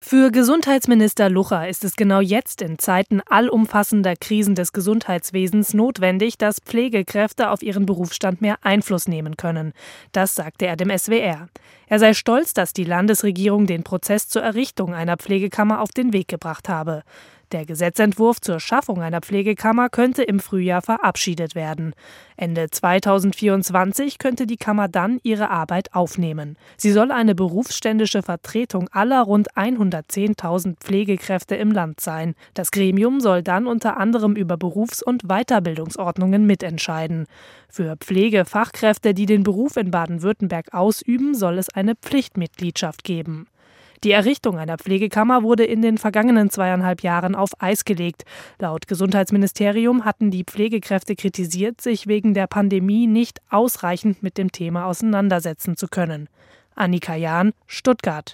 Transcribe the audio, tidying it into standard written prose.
Für Gesundheitsminister Lucha ist es genau jetzt in Zeiten allumfassender Krisen des Gesundheitswesens notwendig, dass Pflegekräfte auf ihren Berufsstand mehr Einfluss nehmen können. Das sagte er dem SWR. Er sei stolz, dass die Landesregierung den Prozess zur Errichtung einer Pflegekammer auf den Weg gebracht habe. Der Gesetzentwurf zur Schaffung einer Pflegekammer könnte im Frühjahr verabschiedet werden. Ende 2024 könnte die Kammer dann ihre Arbeit aufnehmen. Sie soll eine berufsständische Vertretung aller rund 110.000 Pflegekräfte im Land sein. Das Gremium soll dann unter anderem über Berufs- und Weiterbildungsordnungen mitentscheiden. Für Pflegefachkräfte, die den Beruf in Baden-Württemberg ausüben, soll es eine Pflichtmitgliedschaft geben. Die Errichtung einer Pflegekammer wurde in den vergangenen 2,5 Jahren auf Eis gelegt. Laut Gesundheitsministerium hatten die Pflegekräfte kritisiert, sich wegen der Pandemie nicht ausreichend mit dem Thema auseinandersetzen zu können. Annika Jahn, Stuttgart.